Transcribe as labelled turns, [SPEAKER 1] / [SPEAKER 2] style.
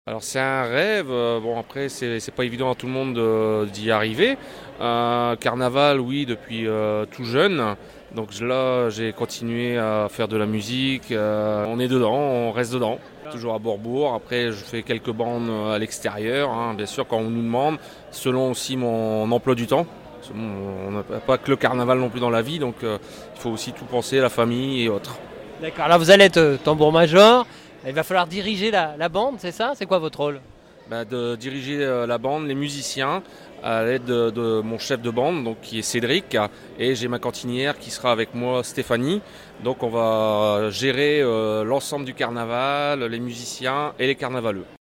[SPEAKER 1] Alors c'est un rêve, bon après c'est pas évident à tout le monde d'y arriver. Carnaval, oui, depuis tout jeune. Donc là j'ai continué à faire de la musique. On est dedans, on reste dedans. Toujours à Borbourg. Après je fais quelques bandes à l'extérieur, hein, bien sûr quand on nous demande, selon aussi mon emploi du temps. Parce que bon, on n'a pas que le carnaval non plus dans la vie, donc il faut aussi tout penser, la famille et autres.
[SPEAKER 2] D'accord, là vous allez être tambour-major, il va falloir diriger la bande, c'est ça? C'est quoi votre rôle?
[SPEAKER 1] De diriger la bande, les musiciens, à l'aide de mon chef de bande, donc, qui est Cédric, et j'ai ma cantinière qui sera avec moi, Stéphanie. Donc on va gérer l'ensemble du carnaval, les musiciens et les carnavaleux.